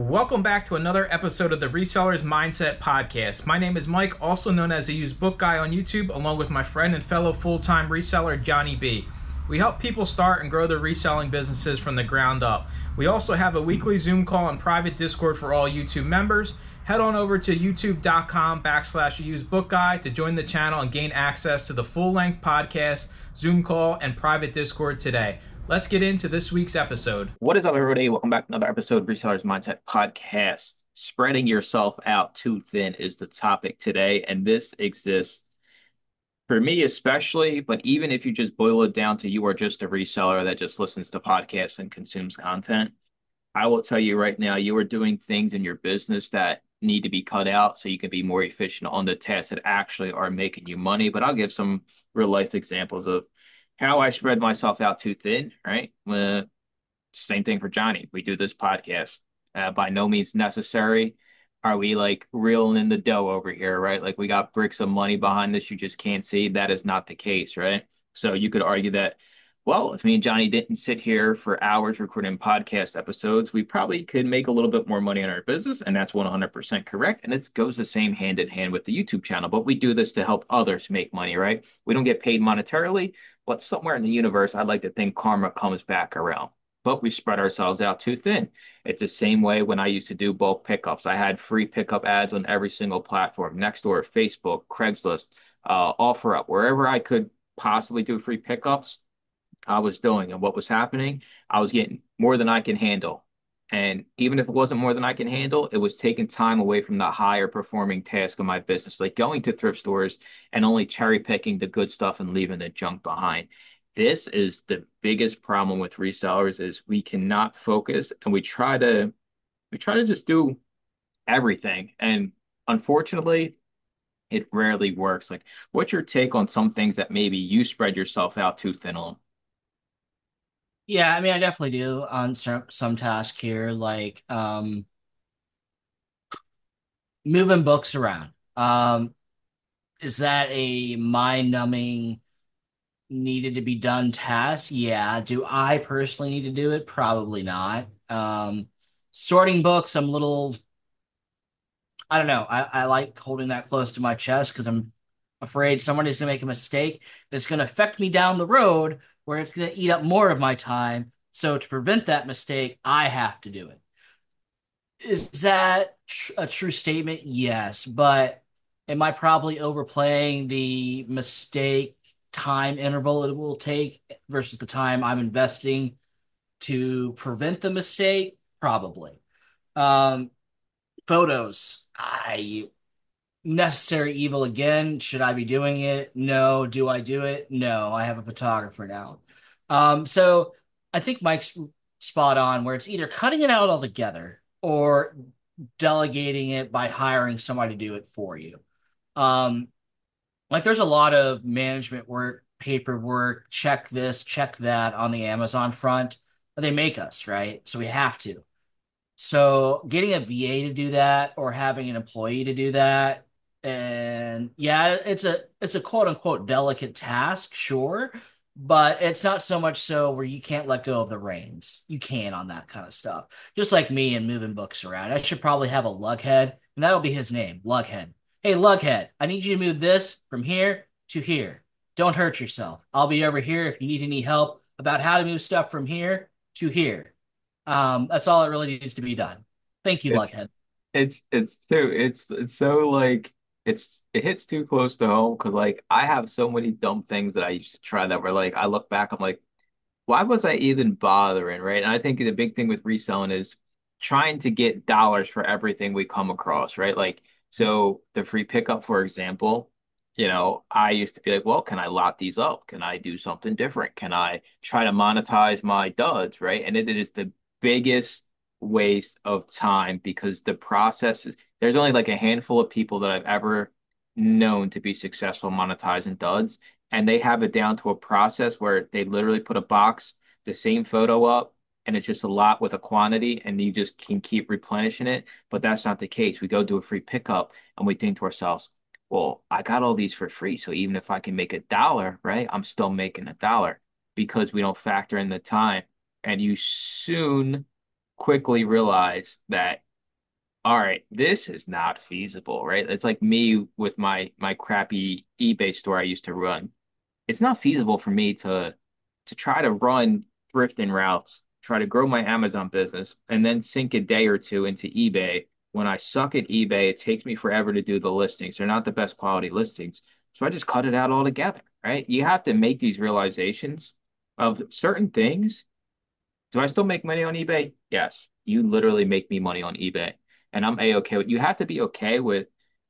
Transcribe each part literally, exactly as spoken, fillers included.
Welcome back to another episode of the Resellers Mindset Podcast. My name is Mike, also known as the Used Book Guy on YouTube, along with my friend and fellow full-time reseller, Johnny B. We help people start and grow their reselling businesses from the ground up. We also have a weekly Zoom call and private Discord for all YouTube members. Head on over to youtube.com backslash Used Book Guy to join the channel and gain access to the full-length podcast, Zoom call, and private Discord today. Let's get into this week's episode. What is up, everybody? Welcome back to another episode of Resellers Mindset Podcast. Spreading yourself out too thin is the topic today, and this exists for me especially, but even if you just boil it down to you are just a reseller that just listens to podcasts and consumes content, I will tell you right now, you are doing things in your business that need to be cut out so you can be more efficient on the tasks that actually are making you money. But I'll give some real life examples of how I spread myself out too thin, right? Uh, same thing for Johnny. We do this podcast. Uh, by no means necessary. Are we like reeling in the dough over here, right? Like we got bricks of money behind this you just can't see. That is not the case, right? So you could argue that, well, if me and Johnny didn't sit here for hours recording podcast episodes, we probably could make a little bit more money on our business, and that's one hundred percent correct. And it goes the same hand in hand with the YouTube channel. But we do this to help others make money, right? We don't get paid monetarily, but somewhere in the universe, I'd like to think karma comes back around. But we spread ourselves out too thin. It's the same way when I used to do bulk pickups. I had free pickup ads on every single platform, Nextdoor, Facebook, Craigslist, uh, OfferUp, wherever I could possibly do free pickups, I was doing. And what was happening? I was getting more than I can handle. And even if it wasn't more than I can handle, it was taking time away from the higher performing task of my business, like going to thrift stores and only cherry picking the good stuff and leaving the junk behind. This is the biggest problem with resellers is we cannot focus and we try to we try to just do everything. And unfortunately, it rarely works. Like, what's your take on some things that maybe you spread yourself out too thin on? Yeah, I mean, I definitely do on some some task here, like um moving books around. Um, is that a mind-numbing, needed to be done task? Yeah. Do I personally need to do it? Probably not. Um, sorting books, I'm a little, I don't know. I, I like holding that close to my chest because I'm afraid somebody's gonna make a mistake that's gonna affect me down the road where it's gonna eat up more of my time. So to prevent that mistake, I have to do it. Is that tr- a true statement? Yes, but am I probably overplaying the mistake time interval it will take versus the time I'm investing to prevent the mistake? Probably. Um, Photos, I necessary evil again. Should I be doing it? No. Do I do it? No. I have a photographer now. Um, so I think Mike's spot on where it's either cutting it out altogether or delegating it by hiring somebody to do it for you. Um, like there's a lot of management work, paperwork, check this, check that on the Amazon front. They make us, right? So we have to. So getting a V A to do that or having an employee to do that, and yeah, it's a it's a quote unquote delicate task, sure, but it's not so much so where you can't let go of the reins. You can on that kind of stuff. Just like me and moving books around. I should probably have a lughead, and that'll be his name, Lughead. Hey, Lughead, I need you to move this from here to here. Don't hurt yourself. I'll be over here if you need any help about how to move stuff from here to here. Um, that's all that really needs to be done. Thank you, It's Luckhead. it's it's too it's it's so like it's it hits too close to home because like I have so many dumb things that I used to try that were like I look back, I'm like, why was I even bothering, right? And I think the big thing with reselling is trying to get dollars for everything we come across, right? Like, so the free pickup, for example, you know, I used to be like, well, can I lot these up? Can I do something different? Can I try to monetize my duds, right? And it, it is the biggest waste of time because the process is, there's only like a handful of people that I've ever known to be successful monetizing duds and they have it down to a process where they literally put a box, the same photo up, and it's just a lot with a quantity, and you just can keep replenishing it. But that's not the case. We go do a free pickup, and we think to ourselves, well, I got all these for free, so even if I can make a dollar, right, I'm still making a dollar because we don't factor in the time. And you soon quickly realize that all right, this is not feasible, right? It's like me with my my crappy eBay store I used to run. It's not feasible for me to to try to run thrifting routes, try to grow my Amazon business, and then sink a day or two into eBay. When I suck at eBay, it takes me forever to do the listings. They're not the best quality listings. So I just cut it out altogether, right? You have to make these realizations of certain things. Do I still make money on eBay? Yes. You literally make me money on eBay. And I'm a-okay with you have to be okay with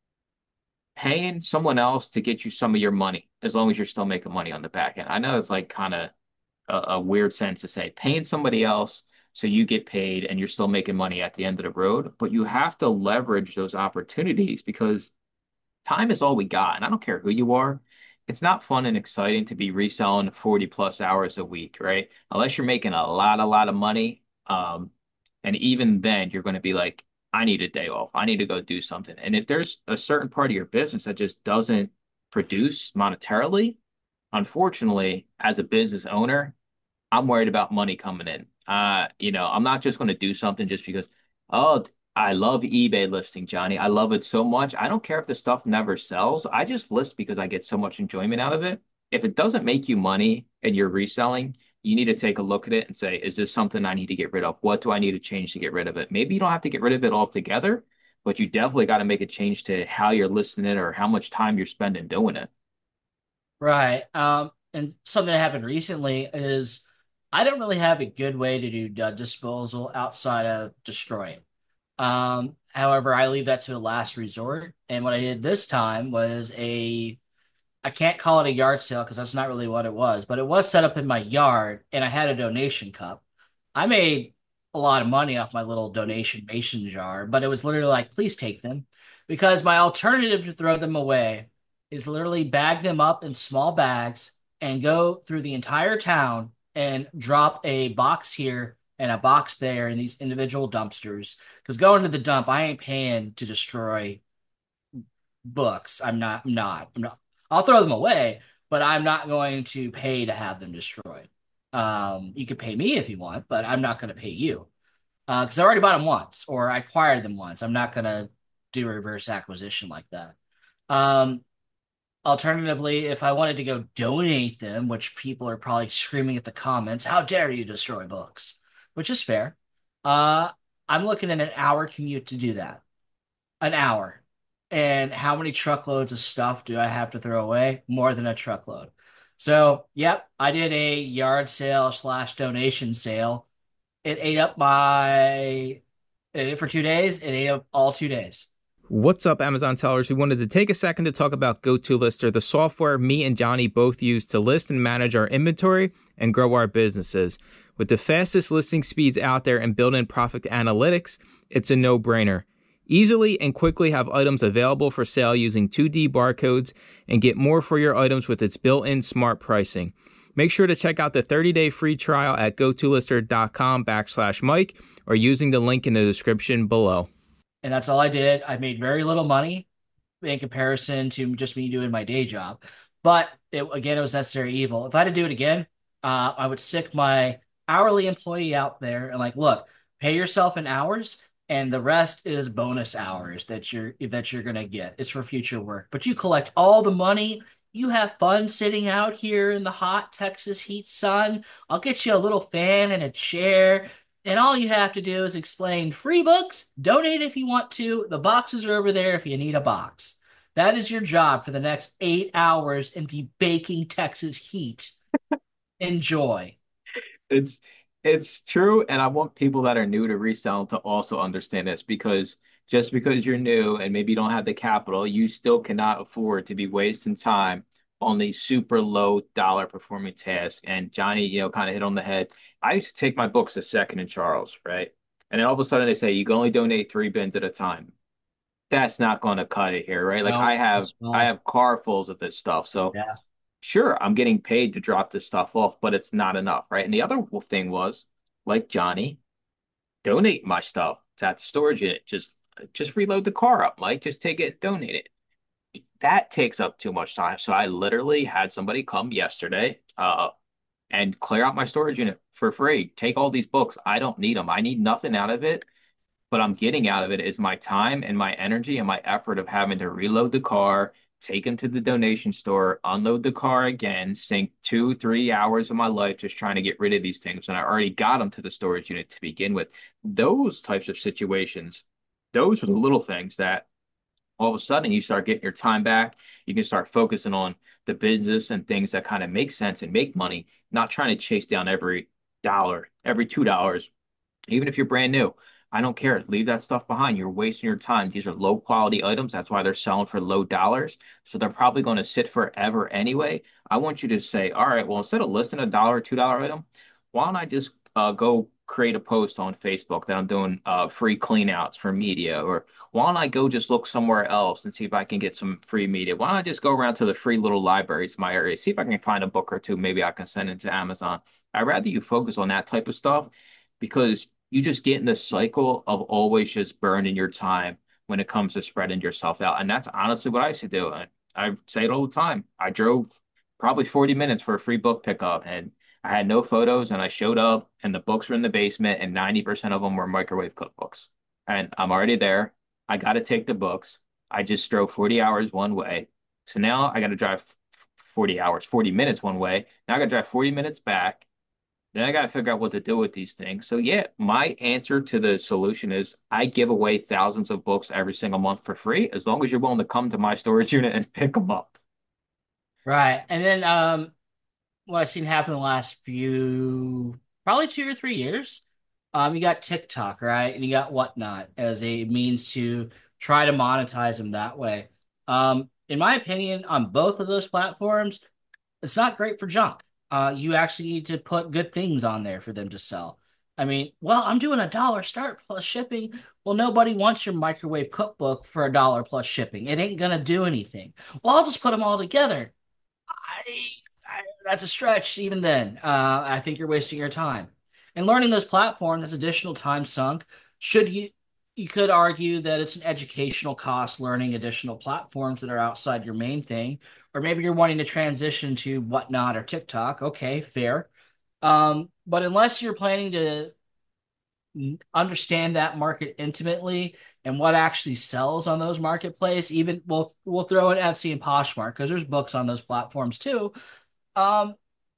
paying someone else to get you some of your money as long as you're still making money on the back end. I know it's like kind of a, a weird sense to say paying somebody else so you get paid and you're still making money at the end of the road, but you have to leverage those opportunities because time is all we got. And I don't care who you are. It's not fun and exciting to be reselling forty plus hours a week, right? Unless you're making a lot, a lot of money. Um, and even then, you're going to be like, I need a day off. I need to go do something. And if there's a certain part of your business that just doesn't produce monetarily, unfortunately, as a business owner, I'm worried about money coming in. Uh, you know, I'm not just going to do something just because, oh, I love eBay listing, Johnny. I love it so much. I don't care if the stuff never sells. I just list because I get so much enjoyment out of it. If it doesn't make you money and you're reselling, you need to take a look at it and say, is this something I need to get rid of? What do I need to change to get rid of it? Maybe you don't have to get rid of it altogether, but you definitely got to make a change to how you're listing it or how much time you're spending doing it. Right. Um, and something that happened recently is I don't really have a good way to do dud disposal outside of destroying. Um, however, I leave that to a last resort. And what I did this time was a, I can't call it a yard sale because that's not really what it was, but it was set up in my yard and I had a donation cup. I made a lot of money off my little donation mason jar, but it was literally like, please take them because my alternative to throw them away is literally bag them up in small bags and go through the entire town and drop a box here and a box there in these individual dumpsters. Because going to the dump, I ain't paying to destroy books. I'm not, I'm not, I'm not. I'll throw them away, but I'm not going to pay to have them destroyed. Um, you could pay me if you want, but I'm not going to pay you because uh, I already bought them once or I acquired them once. I'm not going to do a reverse acquisition like that. Um, Alternatively, if I wanted to go donate them, which people are probably screaming at the comments, how dare you destroy books? Which is fair. Uh, I'm looking at an hour commute to do that. An hour. And how many truckloads of stuff do I have to throw away? More than a truckload. So, yep, I did a yard sale slash donation sale. It ate up my, it ate it for two days. It ate up all two days. What's up, Amazon sellers? We wanted to take a second to talk about GoToLister, the software me and Johnny both use to list and manage our inventory and grow our businesses. With the fastest listing speeds out there and built-in profit analytics, it's a no-brainer. Easily and quickly have items available for sale using two D barcodes and get more for your items with its built-in smart pricing. Make sure to check out the thirty-day free trial at gotolister.com backslash Mike or using the link in the description below. And that's all I did. I made very little money in comparison to just me doing my day job. But it, again, it was necessary evil. If I had to do it again, uh, I would stick my hourly employee out there and like, look, pay yourself in hours, and the rest is bonus hours that you're that you're gonna get. It's for future work. But you collect all the money. You have fun sitting out here in the hot Texas heat sun. I'll get you a little fan and a chair. And all you have to do is explain free books, donate if you want to. The boxes are over there if you need a box. That is your job for the next eight hours in the baking Texas heat. Enjoy. It's it's true, and I want people that are new to resell to also understand this because just because you're new and maybe you don't have the capital, you still cannot afford to be wasting time on these super low dollar performing tasks. And Johnny, you know, kind of hit on the head. I used to take my books to Second and Charles, right? And then all of a sudden they say you can only donate three bins at a time. That's not going to cut it here, right? Like I No, have that's I not. have car fulls of this stuff, so Yeah. sure, I'm getting paid to drop this stuff off, but it's not enough, right? And the other thing was, like Johnny, donate my stuff at the storage unit. Just just reload the car up, Mike. Just take it, donate it. That takes up too much time. So I literally had somebody come yesterday, uh, and clear out my storage unit for free. Take all these books. I don't need them. I need nothing out of it. but I'm getting out of it is my time and my energy and my effort of having to reload the car, take them to the donation store, unload the car again, sink two, three hours of my life just trying to get rid of these things. And I already got them to the storage unit to begin with. Those types of situations, those are the little things that all of a sudden you start getting your time back. You can start focusing on the business and things that kind of make sense and make money, not trying to chase down every dollar, every two dollars, even if you're brand new. I don't care. Leave that stuff behind. You're wasting your time. These are low quality items. That's why they're selling for low dollars. So they're probably going to sit forever anyway. I want you to say, all right, well, instead of listing a dollar or two dollar item, why don't I just uh, go create a post on Facebook that I'm doing uh, free cleanouts for media? Or why don't I go just look somewhere else and see if I can get some free media? Why don't I just go around to the free little libraries in my area, see if I can find a book or two, maybe I can send it to Amazon. I'd rather you focus on that type of stuff because you just get in this cycle of always just burning your time when it comes to spreading yourself out. And that's honestly what I used to do. I, I say it all the time. I drove probably forty minutes for a free book pickup and I had no photos and I showed up and the books were in the basement and ninety percent of them were microwave cookbooks. And I'm already there. I got to take the books. I just drove forty hours one way. So now I got to drive forty hours, forty minutes one way. Now I got to drive forty minutes back. Then I got to figure out what to do with these things. So yeah, my answer to the solution is I give away thousands of books every single month for free as long as you're willing to come to my storage unit and pick them up. Right. And then um what I've seen happen the last few, probably two or three years. Um, you got TikTok, right? And you got Whatnot as a means to try to monetize them that way. Um, in my opinion, on both of those platforms, it's not great for junk. Uh, you actually need to put good things on there for them to sell. I mean, well, I'm doing a dollar start plus shipping. Well, nobody wants your microwave cookbook for a dollar plus shipping. It ain't gonna do anything. Well, I'll just put them all together. I, I, that's a stretch even then. Uh, I think you're wasting your time. And learning those platforms is additional time sunk. Should you you could argue that it's an educational cost learning additional platforms that are outside your main thing, or maybe you're wanting to transition to Whatnot or TikTok. Okay, fair. Um, but unless you're planning to understand that market intimately and what actually sells on those marketplace, even we'll we'll throw in Etsy and Poshmark because there's books on those platforms too. Um,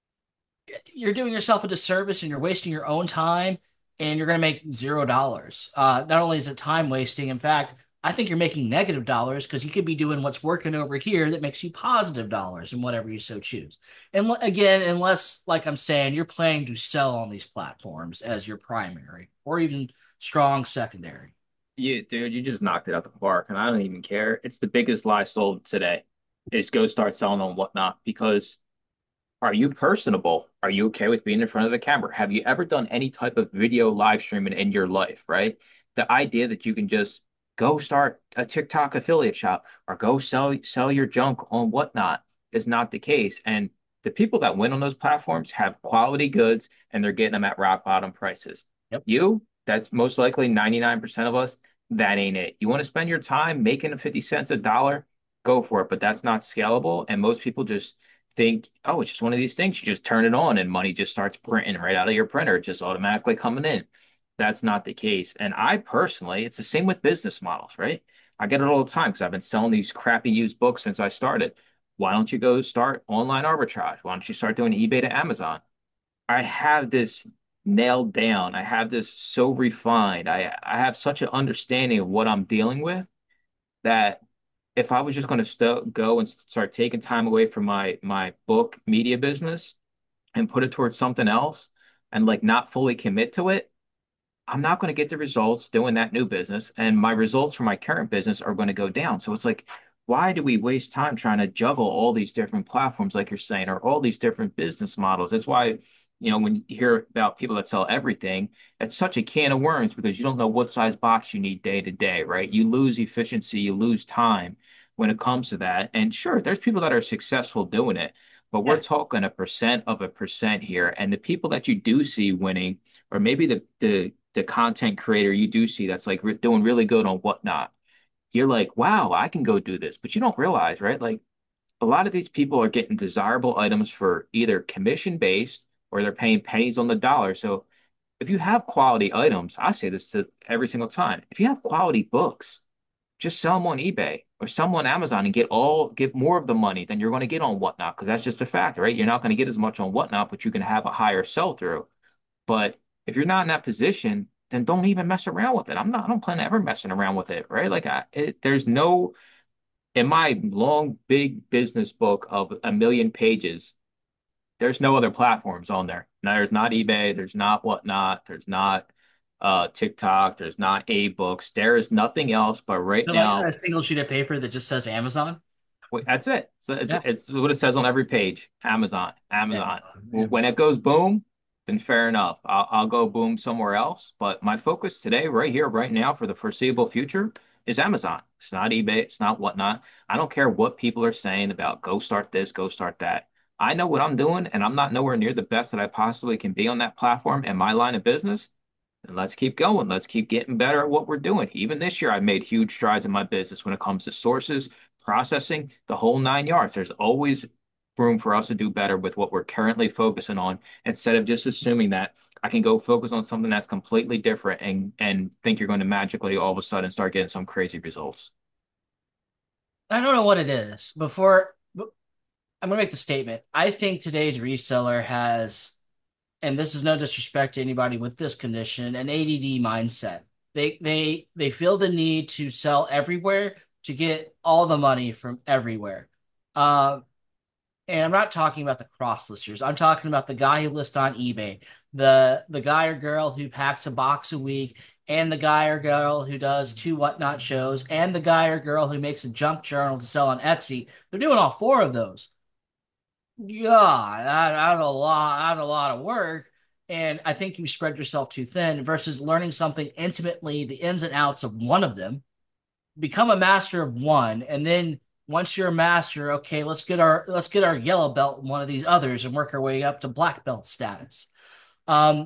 you're doing yourself a disservice and you're wasting your own time and you're going to make zero dollars. Uh, not only is it time wasting, in fact, I think you're making negative dollars because you could be doing what's working over here that makes you positive dollars and whatever you so choose. And again, unless, like I'm saying, you're planning to sell on these platforms as your primary or even strong secondary. Yeah, dude, you just knocked it out the park, and I don't even care. It's the biggest lie sold today is go start selling on Whatnot because are you personable? Are you okay with being in front of the camera? Have you ever done any type of video live streaming in your life, right? The idea that you can just go start a TikTok affiliate shop or go sell sell your junk on Whatnot is not the case. And the people that win on those platforms have quality goods and they're getting them at rock bottom prices. Yep. You, that's most likely ninety-nine percent of us, that ain't it. You want to spend your time making fifty cents a dollar, go for it, but that's not scalable. And most people just think, oh, it's just one of these things. You just turn it on and money just starts printing right out of your printer, just automatically coming in. That's not the case. And I personally, it's the same with business models, right? I get it all the time because I've been selling these crappy used books since I started. Why don't you go start online arbitrage? Why don't you start doing eBay to Amazon? I have this nailed down. I have this so refined. I I have such an understanding of what I'm dealing with that if I was just going to st go and start taking time away from my my book media business and put it towards something else and like not fully commit to it, I'm not going to get the results doing that new business, and my results for my current business are going to go down. So it's like, why do we waste time trying to juggle all these different platforms, like you're saying, or all these different business models? That's why, you know, when you hear about people that sell everything, it's such a can of worms because you don't know what size box you need day to day, right? You lose efficiency, you lose time when it comes to that. And sure, there's people that are successful doing it, but we're Yeah. talking a percent of a percent here. And the people that you do see winning, or maybe the the the content creator you do see that's like re doing really good on Whatnot, you're like, wow, I can go do this. But you don't realize, right? Like a lot of these people are getting desirable items for either commission based or they're paying pennies on the dollar. So if you have quality items, I say this to every single time. If you have quality books, just sell them on eBay or sell them on Amazon and get all get more of the money than you're going to get on Whatnot because that's just a fact, right? You're not going to get as much on Whatnot, but you can have a higher sell through. But if you're not in that position, then don't even mess around with it. I'm not. I don't plan on ever messing around with it, right? Like I, it, there's no in my long big business book of a million pages. There's no other platforms on there. Now, there's not eBay. There's not Whatnot. There's not uh, TikTok. There's not A-books. There is nothing else. But right So like now, a single sheet of paper that just says Amazon. wait, that's it. So it's, Yeah. it's what it says on every page. Amazon, Amazon. Amazon. When Amazon. it goes boom, then fair enough. I'll, I'll go boom somewhere else. But my focus today, right here, right now, for the foreseeable future, is Amazon. It's not eBay. It's not Whatnot. I don't care what people are saying about go start this, go start that. I know what I'm doing, and I'm not nowhere near the best that I possibly can be on that platform in my line of business. And let's keep going. Let's keep getting better at what we're doing. Even this year, I've made huge strides in my business when it comes to sources, processing, the whole nine yards. There's always room for us to do better with what we're currently focusing on instead of just assuming that I can go focus on something that's completely different and and think you're going to magically all of a sudden start getting some crazy results. I don't know what it is. Before I'm gonna make the statement. I think today's reseller has, and this is no disrespect to anybody with this condition, an A D D mindset. They they they feel the need to sell everywhere to get all the money from everywhere. Uh, and I'm not talking about the cross listers. I'm talking about the guy who lists on eBay, the the guy or girl who packs a box a week, and the guy or girl who does two whatnot shows, and the guy or girl who makes a junk journal to sell on Etsy. They're doing all four of those. Yeah, that, that's a lot. That's a lot of work, and I think you spread yourself too thin versus learning something intimately, the ins and outs of one of them. Become a master of one, and then once you're a master, okay, let's get our let's get our yellow belt in one of these others and work our way up to black belt status. Um,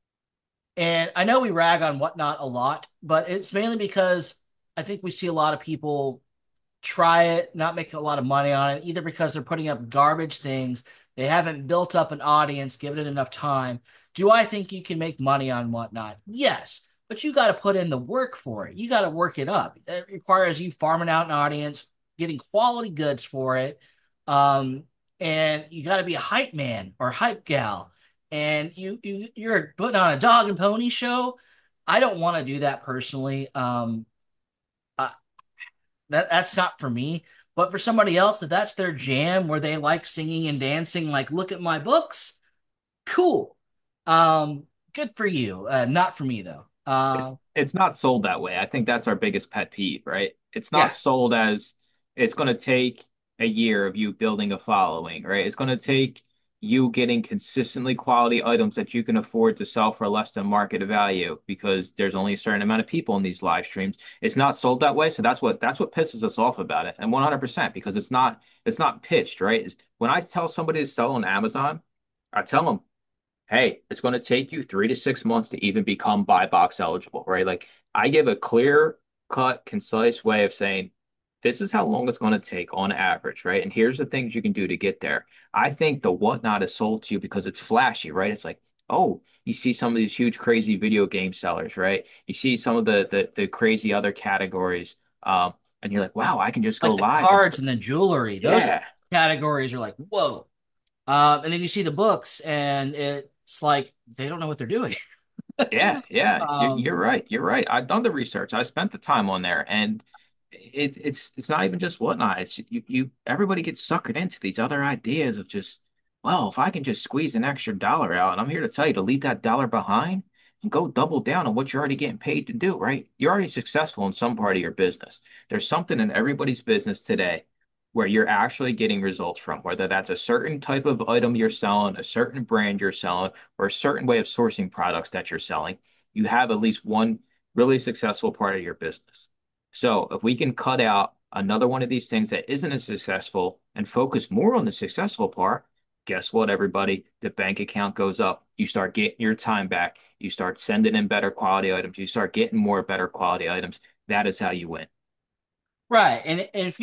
and I know we rag on whatnot a lot, but it's mainly because I think we see a lot of people try it, not make a lot of money on it, either because they're putting up garbage things, they haven't built up an audience, given it enough time. Do I think you can make money on whatnot? Yes, but you got to put in the work for it. You got to work it up. It requires you farming out an audience, getting quality goods for it. Um, and you got to be a hype man or hype gal. And you, you you're putting on a dog and pony show. I don't want to do that personally. Um, uh, that that's not for me. But for somebody else, if that's their jam, where they like singing and dancing, like look at my books, cool. Um, good for you. Uh, not for me though. Uh, It's it's not sold that way. I think that's our biggest pet peeve, right? It's not yeah, sold as it's going to take a year of you building a following, right? It's going to take you getting consistently quality items that you can afford to sell for less than market value because there's only a certain amount of people in these live streams. It's not sold that way, so that's what that's what pisses us off about it. And one hundred percent because it's not it's not pitched, right? It's, when I tell somebody to sell on Amazon, I tell them hey, it's going to take you three to six months to even become buy box eligible, right? Like I give a clear cut, concise way of saying this is how long it's going to take on average, right? And here's the things you can do to get there. I think the whatnot is sold to you because it's flashy, right? It's like, oh, you see some of these huge, crazy video game sellers, right? You see some of the the, the crazy other categories, um, and you're like, wow, I can just go like the live and cards and the jewelry, those yeah, categories are like, whoa. Um, and then you see the books, and it's like they don't know what they're doing. yeah, yeah, you're, um, you're right. You're right. I've done the research. I spent the time on there, and it, it's it's not even just whatnot. It's you, you everybody gets suckered into these other ideas of just, well, if I can just squeeze an extra dollar out, and I'm here to tell you to leave that dollar behind and go double down on what you're already getting paid to do, right? You're already successful in some part of your business. There's something in everybody's business today where you're actually getting results from, whether that's a certain type of item you're selling, a certain brand you're selling, or a certain way of sourcing products that you're selling, you have at least one really successful part of your business. So if we can cut out another one of these things that isn't as successful and focus more on the successful part, guess what, everybody? The bank account goes up. You start getting your time back. You start sending in better quality items. You start getting more better quality items. That is how you win. right. And, and if you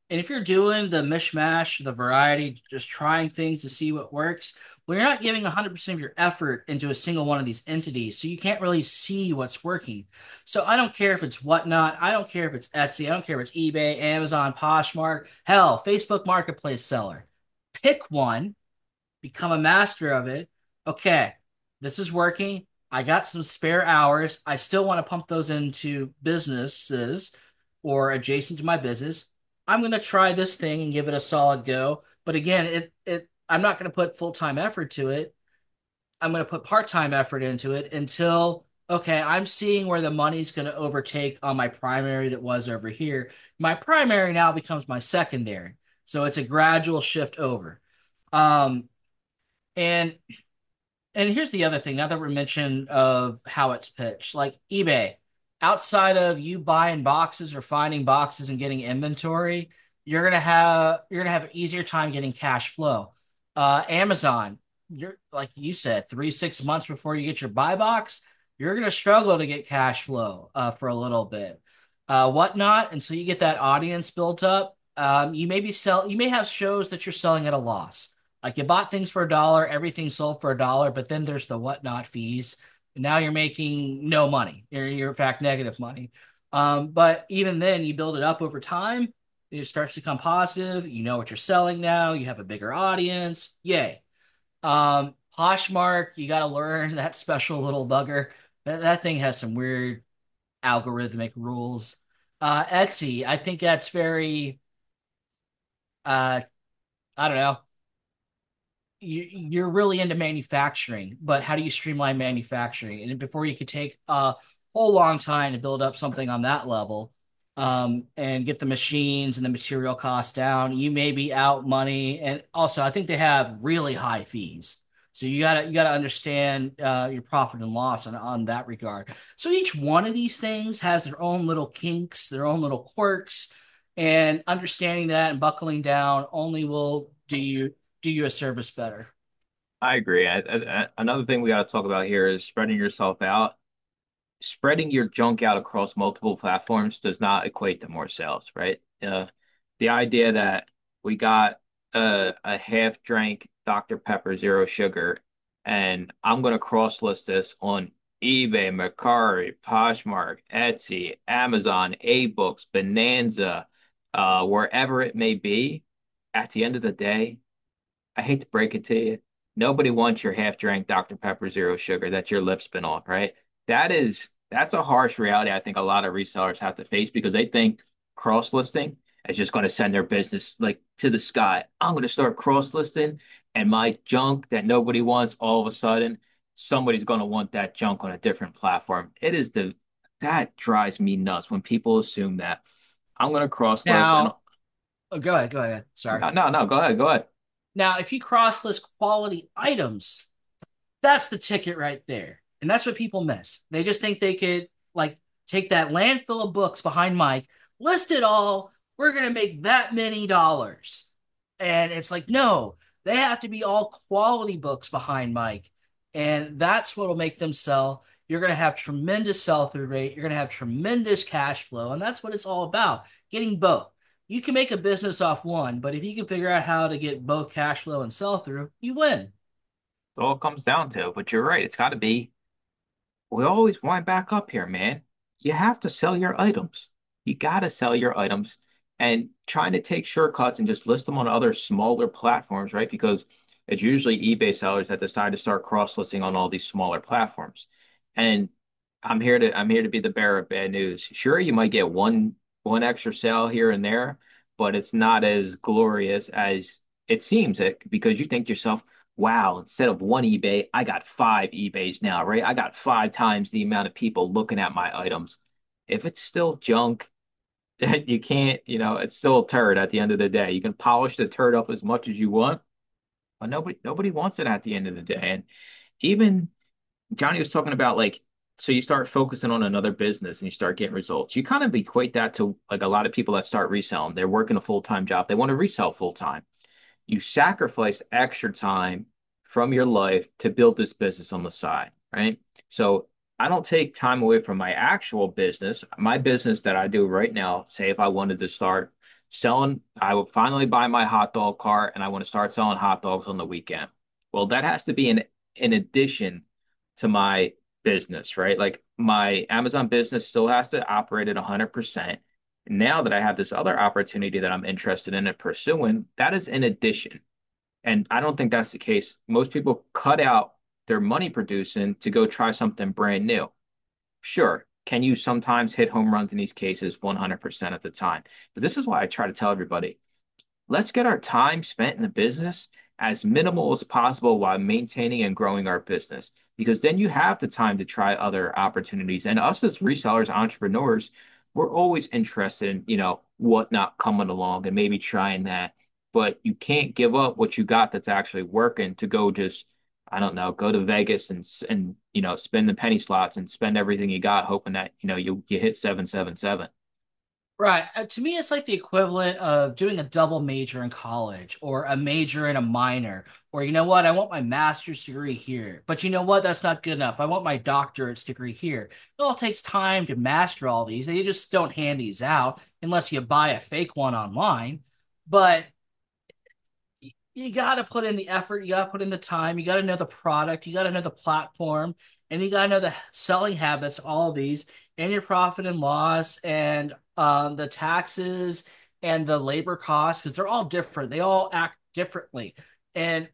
And if you're doing the mishmash, the variety, just trying things to see what works, well, you're not giving one hundred percent of your effort into a single one of these entities. So you can't really see what's working. So I don't care if it's Whatnot. I don't care if it's Etsy. I don't care if it's eBay, Amazon, Poshmark, hell, Facebook Marketplace seller. Pick one, become a master of it. Okay, this is working. I got some spare hours. I still want to pump those into businesses or adjacent to my business. I'm going to try this thing and give it a solid go. But again, it it I'm not going to put full-time effort to it. I'm going to put part-time effort into it until okay, I'm seeing where the money's going to overtake on my primary that was over here. My primary now becomes my secondary. So it's a gradual shift over. Um, and and here's the other thing, now that we're mentioning of how it's pitched, like eBay, outside of you buying boxes or finding boxes and getting inventory, you're gonna have you're gonna have an easier time getting cash flow. Uh, Amazon, you're like you said, three, six months before you get your buy box, you're gonna struggle to get cash flow uh, for a little bit. Uh, whatnot, until you get that audience built up, um, you may be sell you may have shows that you're selling at a loss. Like you bought things for a dollar, everything sold for a dollar, but then there's the whatnot fees. And now you're making no money. You're, you're in fact negative money. Um, but even then, you build it up over time. It starts to become positive. You know what you're selling now. You have a bigger audience. Yay. Um, Poshmark, you got to learn that special little bugger. That, that thing has some weird algorithmic rules. Uh, Etsy, I think that's very, uh, I don't know, you, you're really into manufacturing, but how do you streamline manufacturing? And before you could take a whole long time to build up something on that level, um, and get the machines and the material costs down, you may be out money. And also, I think they have really high fees. So you gotta you gotta understand uh, your profit and loss on, on that regard. So each one of these things has their own little kinks, their own little quirks, and understanding that and buckling down only will do you do you a service better. I agree. I, I, another thing we got to talk about here is spreading yourself out. Spreading your junk out across multiple platforms does not equate to more sales, right? Uh, the idea that we got a, a half drank doctor Pepper zero sugar and I'm going to cross list this on eBay, Mercari, Poshmark, Etsy, Amazon, A-Books, Bonanza, uh, wherever it may be. At the end of the day, I hate to break it to you. Nobody wants your half-drank doctor Pepper Zero Sugar that your lips been on, right? That is that's a harsh reality I think a lot of resellers have to face because they think cross-listing is just going to send their business like to the sky. I'm going to start cross-listing and my junk that nobody wants, all of a sudden, somebody's going to want that junk on a different platform. It is the that drives me nuts when people assume that I'm going to cross-list and Now, oh, go ahead, go ahead. Sorry. no, no, no, go ahead, go ahead. Now, if you cross list quality items, that's the ticket right there. And that's what people miss. They just think they could like take that landfill of books behind Mike, list it all. We're going to make that many dollars. And it's like, no, they have to be all quality books behind Mike. And that's what will make them sell. You're going to have tremendous sell through rate. You're going to have tremendous cash flow. And that's what it's all about, getting both. You can make a business off one, but if you can figure out how to get both cash flow and sell through, you win. It all comes down to, but you're right. It's got to be we always wind back up here, man. You have to sell your items. You got to sell your items and trying to take shortcuts and just list them on other smaller platforms, right? Because it's usually eBay sellers that decide to start cross-listing on all these smaller platforms. And I'm here to I'm here to be the bearer of bad news. Sure, you might get one one extra sale here and there, but it's not as glorious as it seems it because you think to yourself, wow, instead of one eBay, I got five eBays now, right? I got five times the amount of people looking at my items. If it's still junk, you can't, you know, it's still a turd at the end of the day. You can polish the turd up as much as you want, but nobody nobody wants it at the end of the day. And even Johnny was talking about like, so you start focusing on another business and you start getting results. You kind of equate that to like a lot of people that start reselling. They're working a full-time job. They want to resell full time. You sacrifice extra time from your life to build this business on the side, right? So I don't take time away from my actual business. My business that I do right now, say if I wanted to start selling, I will finally buy my hot dog cart and I want to start selling hot dogs on the weekend. Well, that has to be in in addition to my business, right? Like my Amazon business still has to operate at one hundred percent. Now that I have this other opportunity that I'm interested in and pursuing, that is in addition. And I don't think that's the case. Most people cut out their money producing to go try something brand new. Sure, can you sometimes hit home runs in these cases one hundred percent of the time? But this is why I try to tell everybody, let's get our time spent in the business as minimal as possible while maintaining and growing our business. Because then you have the time to try other opportunities. And us as resellers, entrepreneurs, we're always interested in, you know, what not coming along and maybe trying that. But you can't give up what you got that's actually working to go just, I don't know, go to Vegas and and you know, spend the penny slots and spend everything you got, hoping that, you know, you you hit seven seven seven. Right. Uh, to me, it's like the equivalent of doing a double major in college or a major and a minor. Or, you know what? I want my master's degree here. But you know what? That's not good enough. I want my doctorate's degree here. It all takes time to master all these. And you just don't hand these out unless you buy a fake one online. But you got to put in the effort. You got to put in the time. You got to know the product. You got to know the platform. And you got to know the selling habits, all of these, and your profit and loss, and um, the taxes and the labor costs, because they're all different. They all act differently. And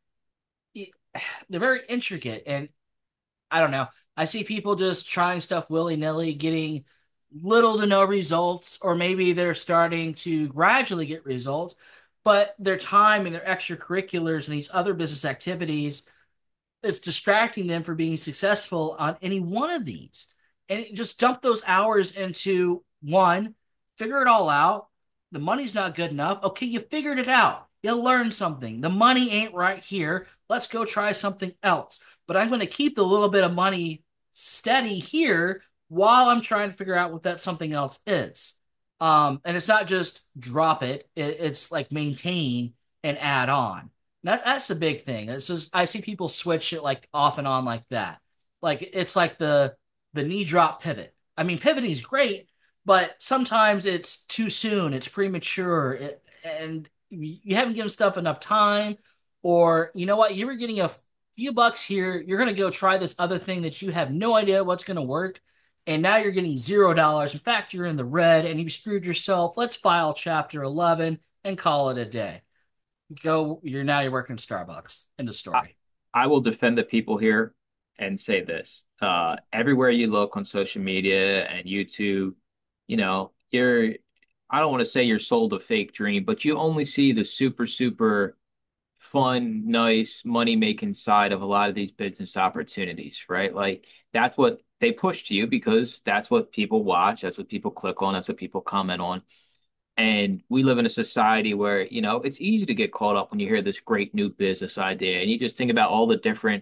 they're very intricate. And I don't know. I see people just trying stuff willy-nilly, getting little to no results, or maybe they're starting to gradually get results, but their time and their extracurriculars and these other business activities is distracting them from being successful on any one of these. And just dump those hours into one, figure it all out. The money's not good enough. Okay, you figured it out. You learned something. The money ain't right here. Let's go try something else. But I'm going to keep the little bit of money steady here while I'm trying to figure out what that something else is. Um, and it's not just drop it, it it's like maintain and add on. That, that's the big thing. It's just I see people switch it like off and on like that. Like it's like the the knee drop pivot. I mean, pivoting is great, but sometimes it's too soon. It's premature, it, and you haven't given stuff enough time. Or you know what? You were getting a few bucks here. You're gonna go try this other thing that you have no idea what's gonna work, and now you're getting zero dollars. In fact, you're in the red, and you screwed yourself. Let's file Chapter eleven and call it a day. Go. You're now you're working Starbucks. End of I, story. I will defend the people here and say this. Uh, everywhere you look on social media and YouTube, you know, you're, I don't want to say you're sold a fake dream, but you only see the super, super fun, nice, money-making side of a lot of these business opportunities, right? Like that's what they push to you because that's what people watch, that's what people click on, that's what people comment on. And we live in a society where, you know, it's easy to get caught up when you hear this great new business idea and you just think about all the different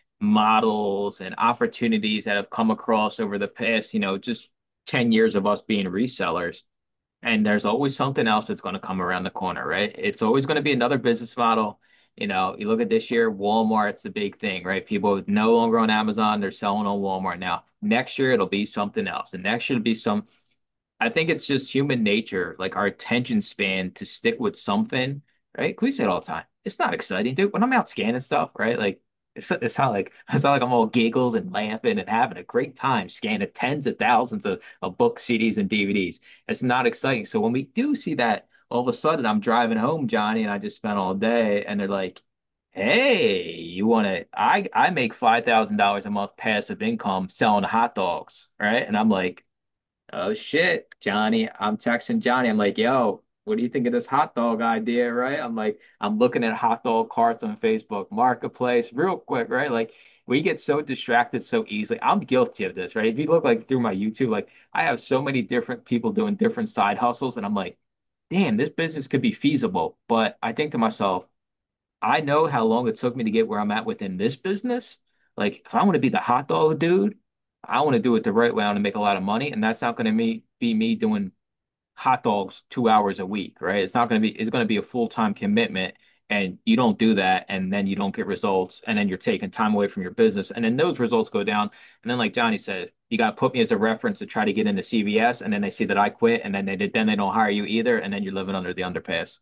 models and opportunities that have come across over the past, you know, just ten years of us being resellers. And there's always something else that's going to come around the corner, right? It's always going to be another business model. You know, you look at this year, Walmart's the big thing, right? People no longer on Amazon, they're selling on Walmart now. Next year, it'll be something else. And next year, it'll be some, I think it's just human nature, like our attention span to stick with something, right? We say it all the time. It's not exciting, dude. When I'm out scanning stuff, right? Like it's it's not like it's not like I'm all giggles and laughing and having a great time scanning tens of thousands of, of books, C Ds, and D V Ds. It's not exciting. So when we do see that, all of a sudden I'm driving home, Johnny, and I just spent all day, and they're like, "Hey, you want to? I I make five thousand dollars a month passive income selling hot dogs, right?" And I'm like. Oh shit, Johnny. I'm texting Johnny. I'm like, yo, what do you think of this hot dog idea, right? I'm like, I'm looking at hot dog carts on Facebook Marketplace real quick, right? Like we get so distracted so easily. I'm guilty of this, right? If you look like through my YouTube, like I have so many different people doing different side hustles, and I'm like, damn, this business could be feasible. But I think to myself, I know how long it took me to get where I'm at within this business. Like, if I want to be the hot dog dude, I want to do it the right way. I want to make a lot of money, and that's not going to me be me doing hot dogs two hours a week, right? It's not going to be. It's going to be a full time commitment, and you don't do that, and then you don't get results, and then you're taking time away from your business, and then those results go down. And then, like Johnny said, you got to put me as a reference to try to get into C V S, and then they see that I quit, and then they then they don't hire you either, and then you're living under the underpass.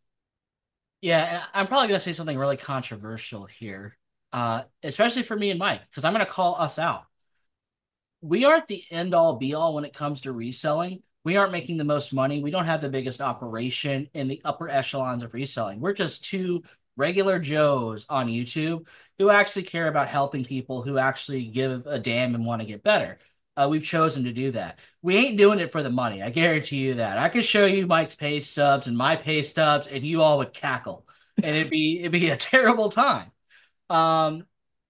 Yeah, and I'm probably going to say something really controversial here, uh, especially for me and Mike, because I'm going to call us out. We aren't the end all be all when it comes to reselling. We aren't making the most money. We don't have the biggest operation in the upper echelons of reselling. We're just two regular Joes on YouTube who actually care about helping people, who actually give a damn and want to get better. Uh, we've chosen to do that. We ain't doing it for the money. I guarantee you that. I could show you Mike's pay stubs and my pay stubs, and you all would cackle, and it'd be it'd be a terrible time. Um,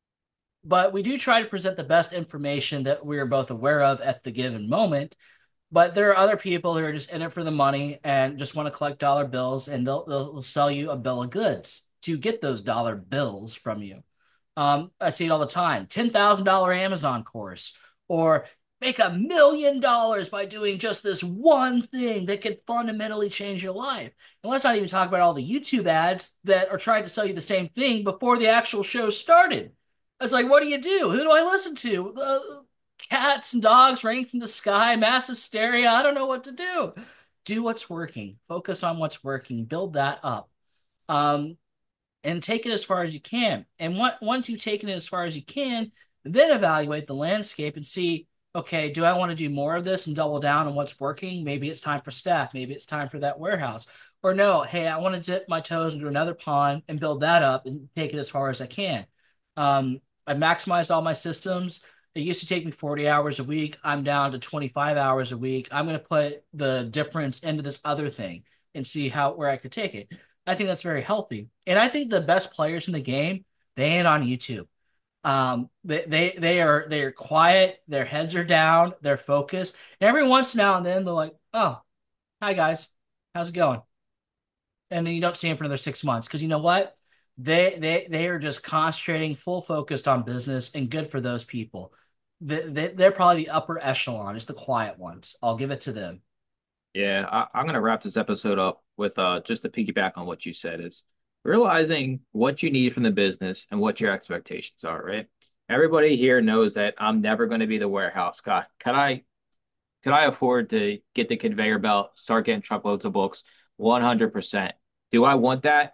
but we do try to present the best information that we are both aware of at the given moment. But there are other people who are just in it for the money and just want to collect dollar bills, and they'll they'll sell you a bill of goods to get those dollar bills from you. Um, I see it all the time. ten thousand dollars Amazon course, or make a million dollars by doing just this one thing that could fundamentally change your life. And let's not even talk about all the YouTube ads that are trying to sell you the same thing before the actual show started. It's like, what do you do? Who do I listen to? Uh, cats and dogs raining from the sky, mass hysteria. I don't know what to do. Do what's working. Focus on what's working. Build that up. Um, and take it as far as you can. And what, once you've taken it as far as you can, then evaluate the landscape and see, okay, do I want to do more of this and double down on what's working? Maybe it's time for staff. Maybe it's time for that warehouse. Or no, hey, I want to dip my toes into another pond and build that up and take it as far as I can. Um, I've maximized all my systems. It used to take me forty hours a week. I'm down to twenty-five hours a week. I'm going to put the difference into this other thing and see how where I could take it. I think that's very healthy. And I think the best players in the game, they ain't on YouTube. Um, they, they, they are, they are quiet. Their heads are down. They're focused. And every once now and then they're like, oh, hi guys, how's it going? And then you don't see them for another six months. Cause you know what? They, they, they are just concentrating, full focused on business, and good for those people. They, they, they're probably the upper echelon. It's the quiet ones. I'll give it to them. Yeah, I, I'm gonna wrap this episode up with uh just to piggyback on what you said is realizing what you need from the business and what your expectations are, right? Everybody here knows that I'm never going to be the warehouse guy. Can I could I afford to get the conveyor belt, start getting truckloads of books? one hundred percent. Do I want that?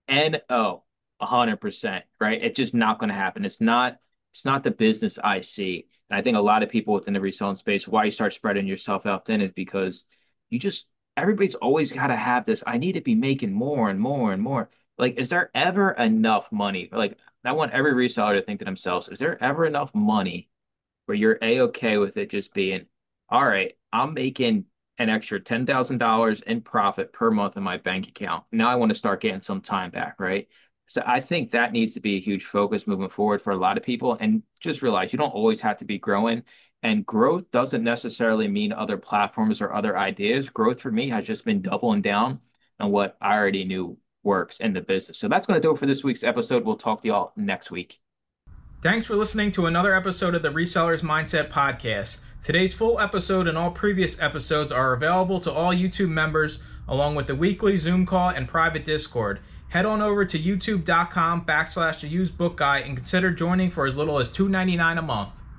No, one hundred percent, right? It's just not going to happen. It's not it's not the business I see. And I think a lot of people within the reselling space, why you start spreading yourself out thin is because you just everybody's always got to have this. I need to be making more and more and more. Like, is there ever enough money? Like, I want every reseller to think to themselves, is there ever enough money where you're a-okay with it just being, all right, I'm making an extra ten thousand dollars in profit per month in my bank account. Now I want to start getting some time back, right? So I think that needs to be a huge focus moving forward for a lot of people. And just realize you don't always have to be growing. And growth doesn't necessarily mean other platforms or other ideas. Growth for me has just been doubling down on what I already knew works in the business. So that's going to do it for this week's episode. We'll talk to y'all next week. Thanks for listening to another episode of the Resellers Mindset Podcast. Today's full episode and all previous episodes are available to all YouTube members, along with the weekly Zoom call and private Discord. Head on over to youtube.com backslash the used book guy and consider joining for as little as two ninety-nine a month.